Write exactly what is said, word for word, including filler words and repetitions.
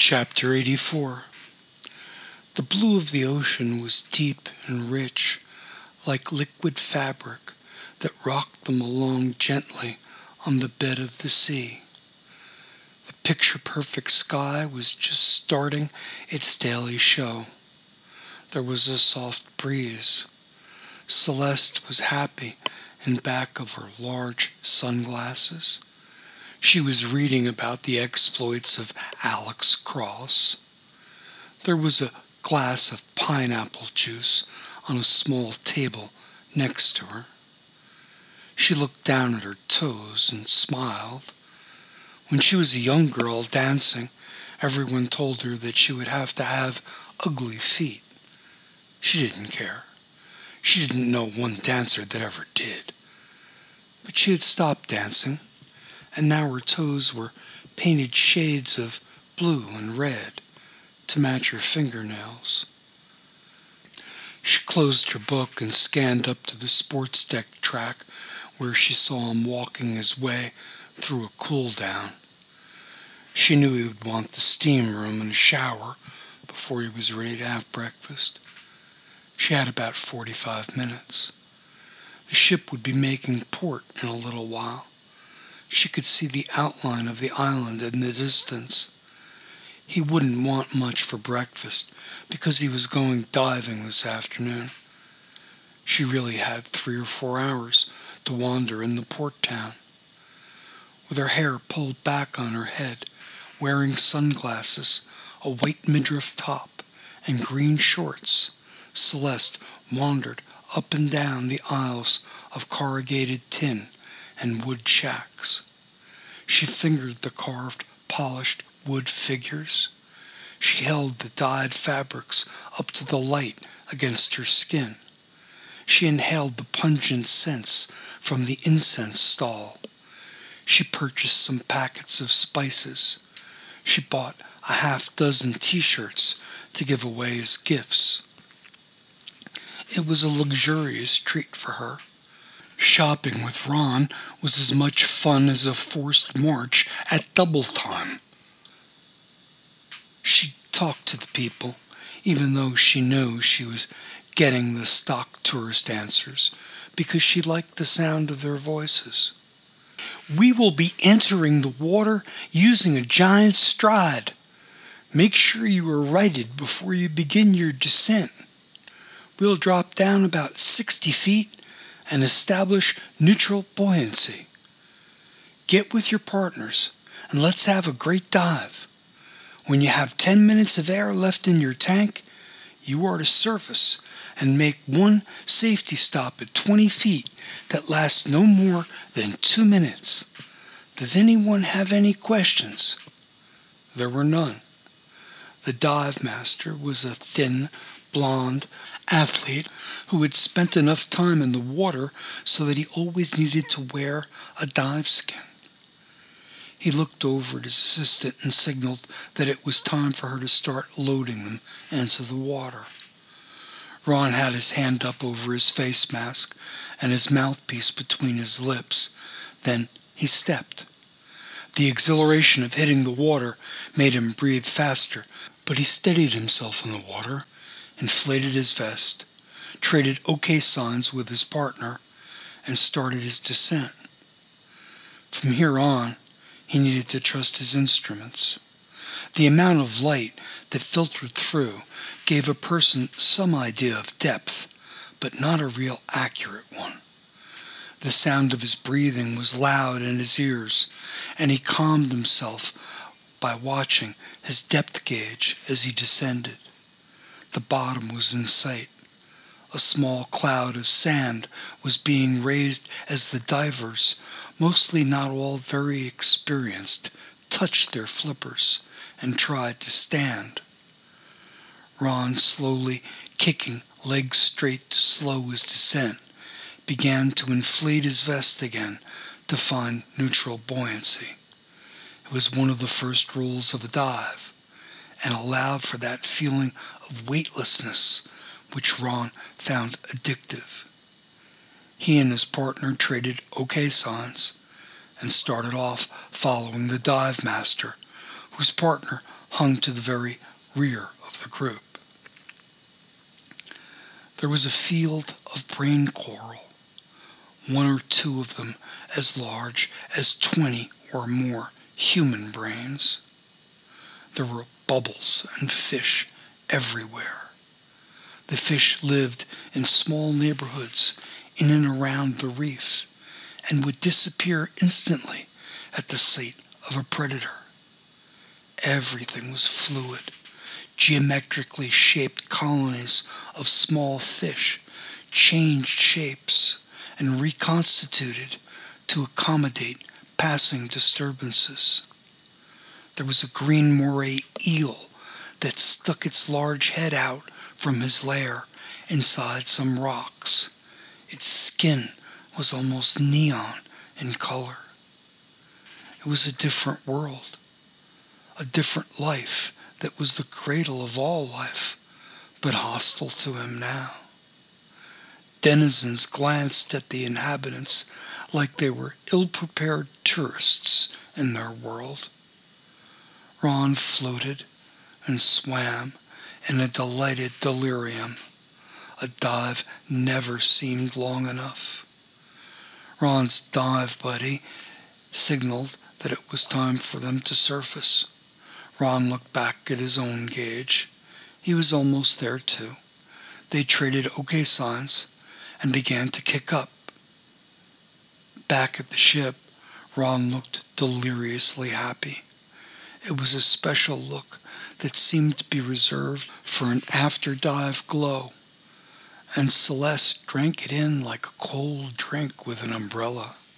Chapter eighty-four. The blue of the ocean was deep and rich, like liquid fabric that rocked them along gently on the bed of the sea. The picture-perfect sky was just starting its daily show. There was a soft breeze. Celeste was happy in back of her large sunglasses. She was reading about the exploits of Alex Cross. There was a glass of pineapple juice on a small table next to her. She looked down at her toes and smiled. When she was a young girl dancing, everyone told her that she would have to have ugly feet. She didn't care. She didn't know one dancer that ever did. But she had stopped dancing, and now her toes were painted shades of blue and red to match her fingernails. She closed her book and scanned up to the sports deck track where she saw him walking his way through a cool-down. She knew he would want the steam room and a shower before he was ready to have breakfast. She had about forty-five minutes. The ship would be making port in a little while. She could see the outline of the island in the distance. He wouldn't want much for breakfast because he was going diving this afternoon. She really had three or four hours to wander in the port town. With her hair pulled back on her head, wearing sunglasses, a white midriff top, and green shorts, Celeste wandered up and down the aisles of corrugated tin and wood shacks. She fingered the carved, polished wood figures. She held the dyed fabrics up to the light against her skin. She inhaled the pungent scents from the incense stall. She purchased some packets of spices. She bought a half dozen t-shirts to give away as gifts. It was a luxurious treat for her. Shopping with Ron was as much fun as a forced march at double time. She talked to the people, even though she knew she was getting the stock tourist answers, because she liked the sound of their voices. "We will be entering the water using a giant stride. Make sure you are righted before you begin your descent. We'll drop down about sixty feet and establish neutral buoyancy. Get with your partners and let's have a great dive. When you have ten minutes of air left in your tank, you are to surface and make one safety stop at twenty feet that lasts no more than two minutes. Does anyone have any questions?" There were none. The dive master was a thin, blonde athlete who had spent enough time in the water so that he always needed to wear a dive skin. He looked over at his assistant and signaled that it was time for her to start loading them into the water. Ron had his hand up over his face mask and his mouthpiece between his lips. Then he stepped. The exhilaration of hitting the water made him breathe faster, but he steadied himself in the water, inflated his vest, traded okay signs with his partner, and started his descent. From here on, he needed to trust his instruments. The amount of light that filtered through gave a person some idea of depth, but not a real accurate one. The sound of his breathing was loud in his ears, and he calmed himself by watching his depth gauge as he descended. The bottom was in sight. A small cloud of sand was being raised as the divers, mostly not all very experienced, touched their flippers and tried to stand. Ron, slowly kicking legs straight to slow his descent, began to inflate his vest again to find neutral buoyancy. It was one of the first rules of a dive, and allowed for that feeling of weightlessness which Ron found addictive. He and his partner traded okay signs and started off following the dive master, whose partner hung to the very rear of the group. There was a field of brain coral, one or two of them as large as twenty or more human brains. There were bubbles and fish everywhere. The fish lived in small neighborhoods in and around the reef and would disappear instantly at the sight of a predator. Everything was fluid. Geometrically shaped colonies of small fish changed shapes and reconstituted to accommodate passing disturbances. There was a green moray eel that stuck its large head out from his lair inside some rocks. Its skin was almost neon in color. It was a different world, a different life that was the cradle of all life, but hostile to him now. Denizens glanced at the inhabitants like they were ill-prepared tourists in their world. Ron floated and swam in a delighted delirium. A dive never seemed long enough. Ron's dive buddy signaled that it was time for them to surface. Ron looked back at his own gauge. He was almost there too. They traded okay signs and began to kick up. Back at the ship, Ron looked deliriously happy. It was a special look that seemed to be reserved for an after-dive glow, and Celeste drank it in like a cold drink with an umbrella.